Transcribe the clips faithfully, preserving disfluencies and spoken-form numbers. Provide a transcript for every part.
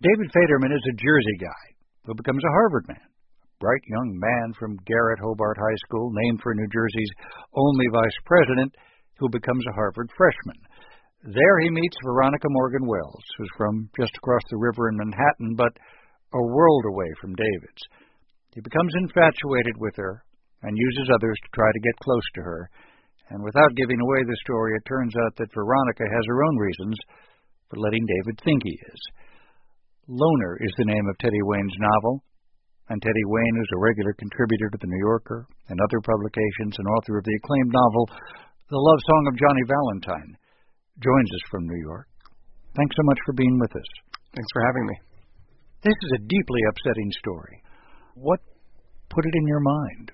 David Faderman is a Jersey guy who becomes a Harvard man. A bright young man from Garrett Hobart High School, named for New Jersey's only vice president, who becomes a Harvard freshman. There he meets Veronica Morgan Wells, who's from just across the river in Manhattan, but a world away from David's. He becomes infatuated with her and uses others to try to get close to her. And without giving away the story, it turns out that Veronica has her own reasons for letting David think he is. Loner is the name of Teddy Wayne's novel, and Teddy Wayne is a regular contributor to The New Yorker and other publications and author of the acclaimed novel The Love Song of Johnny Valentine, joins us from New York. Thanks so much for being with us. Thanks for having me. This is a deeply upsetting story. What put it in your mind?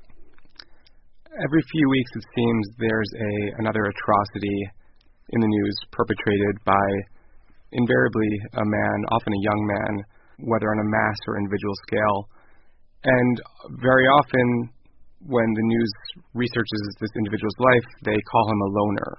Every few weeks, it seems, there's a another atrocity in the news perpetrated by invariably a man, often a young man, whether on a mass or individual scale. And very often, when the news researches this individual's life, they call him a loner.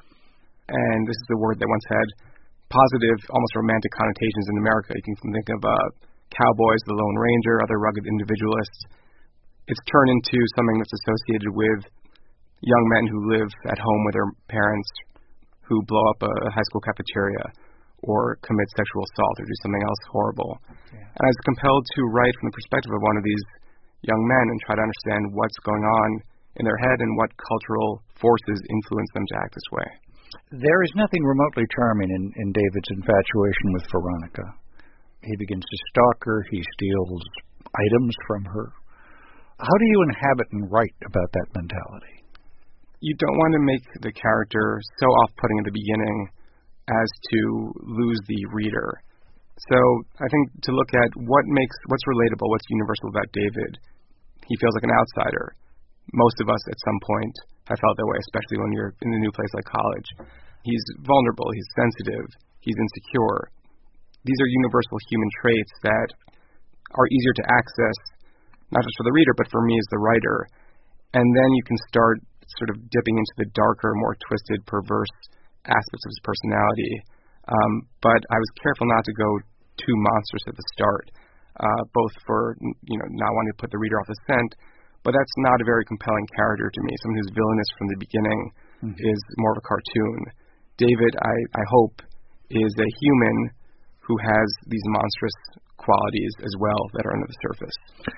And this is a word that once had positive, almost romantic connotations in America. You can think of uh, cowboys, the Lone Ranger, other rugged individualists. It's turned into something that's associated with young men who live at home with their parents, who blow up a high school cafeteria or commit sexual assault or do something else horrible. Yeah. And I was compelled to write from the perspective of one of these young men and try to understand what's going on in their head and what cultural forces influence them to act this way. There is nothing remotely charming in, in David's infatuation with Veronica. He begins to stalk her. He steals items from her. How do you inhabit and write about that mentality? You don't want to make the character so off-putting at the beginning as to lose the reader. So I think to look at what makes, what's relatable, what's universal about David. He feels like an outsider. Most of us at some point have felt that way, especially when you're in a new place like college. He's vulnerable, he's sensitive, he's insecure. These are universal human traits that are easier to access, not just for the reader, but for me as the writer. And then you can start sort of dipping into the darker, more twisted, perverse aspects of his personality. Um, but I was careful not to go too monstrous at the start, uh, both for, you know, not wanting to put the reader off the scent, but that's not a very compelling character to me. Someone who's villainous from the beginning mm-hmm. is more of a cartoon. David, I, I hope, is a human who has these monstrous qualities as well that are under the surface.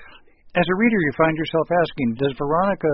As a reader, you find yourself asking, does Veronica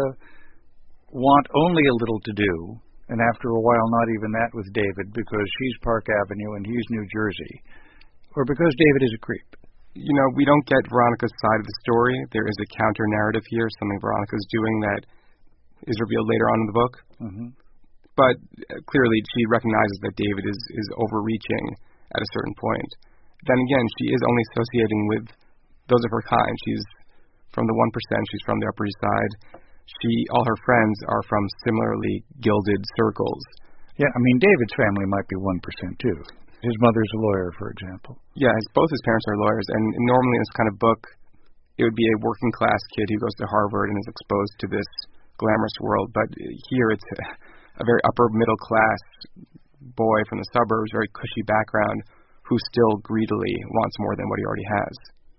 want only a little to do, and after a while not even that with David because she's Park Avenue and he's New Jersey, or because David is a creep? You know, we don't get Veronica's side of the story. There is a counter-narrative here, something Veronica's doing that is revealed later on in the book. Mm-hmm. But uh, clearly she recognizes that David is, is overreaching at a certain point. Then again, she is only associating with those of her kind. She's from the one percent. She's from the Upper East Side. She, all her friends are from similarly gilded circles. Yeah, I mean, David's family might be one percent too. His mother's a lawyer, for example. Yeah, his, both his parents are lawyers, and normally in this kind of book, it would be a working-class kid who goes to Harvard and is exposed to this glamorous world, but here it's a, a very upper-middle-class boy from the suburbs, very cushy background, who still greedily wants more than what he already has.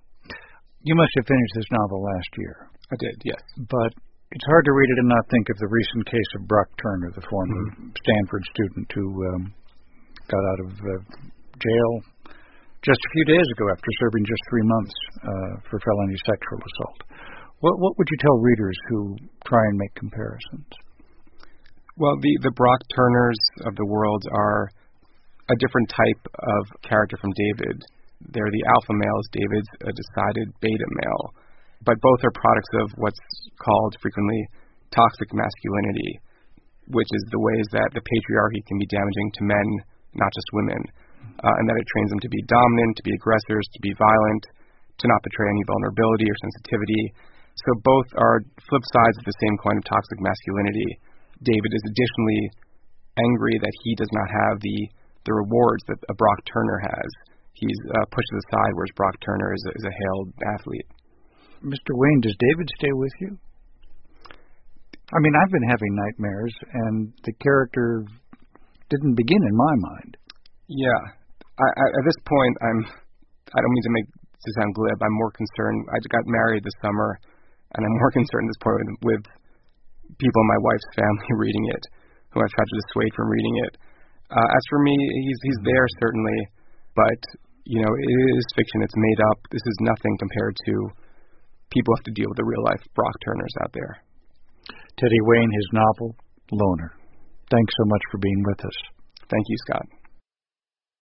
You must have finished this novel last year. I did, yes. But it's hard to read it and not think of the recent case of Brock Turner, the former mm-hmm. Stanford student who um, got out of uh, jail just a few days ago after serving just three months uh, for felony sexual assault. What, what would you tell readers who try and make comparisons? Well, the, the Brock Turners of the world are a different type of character from David. They're the alpha males. David's a decided beta male. But both are products of what's called frequently toxic masculinity, which is the ways that the patriarchy can be damaging to men, not just women, uh, and that it trains them to be dominant, to be aggressors, to be violent, to not betray any vulnerability or sensitivity. So both are flip sides of the same coin of toxic masculinity. David is additionally angry that he does not have the, the rewards that a Brock Turner has. He's uh, pushed to the side, whereas Brock Turner is a, is a hailed athlete. Mister Wayne, does David stay with you? I mean, I've been having nightmares, and the character didn't begin in my mind. Yeah. I, I, at this point, I'm I don't mean to make to sound glib. I'm more concerned. I got married this summer, and I'm more concerned at this point with, with people in my wife's family reading it, who I've tried to dissuade from reading it. Uh, as for me, he's he's there certainly, but you know, it is fiction. It's made up. This is nothing compared to people who have to deal with the real life Brock Turners out there. Teddy Wayne, his novel Loner. Thanks so much for being with us. Thank you, Scott.